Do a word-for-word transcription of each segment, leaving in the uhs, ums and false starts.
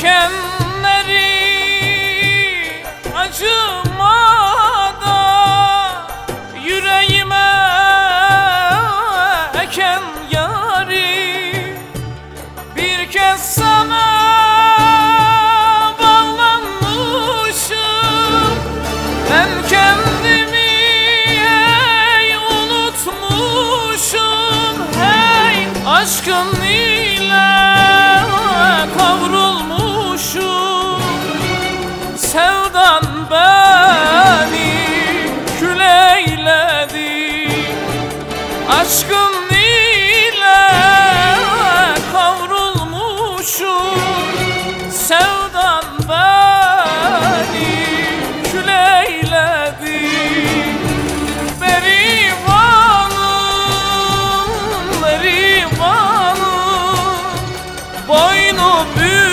dikenleri acımadan yüreğime eken yari bir kez sana bağlanmışım. Ben kendimi ey unutmuşum, hey aşkın ile kavrulmuşum. Sevdan beni kül eyledi, aşkın ile kavrulmuşum. Sevdan beni kül eyledi. Berivanım, berivanım, boynu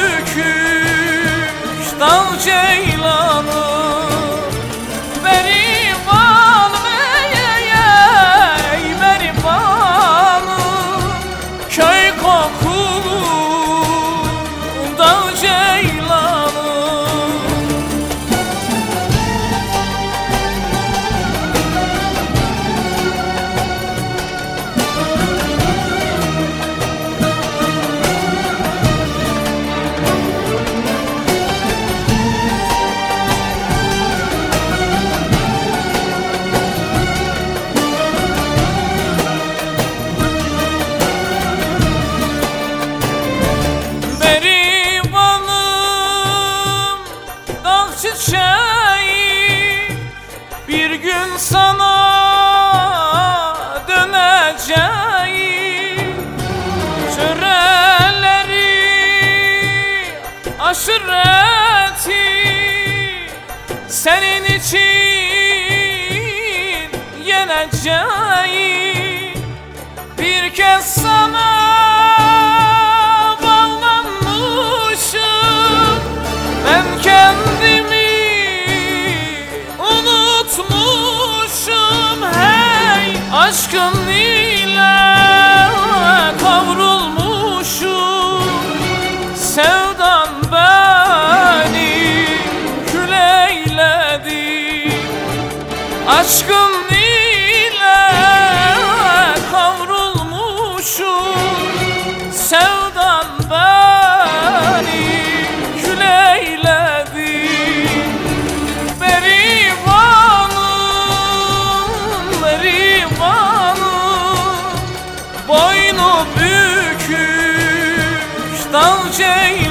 bükük dal ceylanım. Berivanım, ey ey ey berivanım, köy kokulu dal ceylanım. Berivanım, dal çiçeği, bir gün sana döneceğim. Töreleri aşireti senin için yeneceğim. Bir kez sana bağlanmışım, ben kendimi unutmuşum, hey aşkın ile kavrulmuşum. Sevdan beni kül eyledi, aşkın ile kavrulmuşum. Sevdan beni kül eyledi. Berivanım, berivanım, boynu bükük dal ceylanım.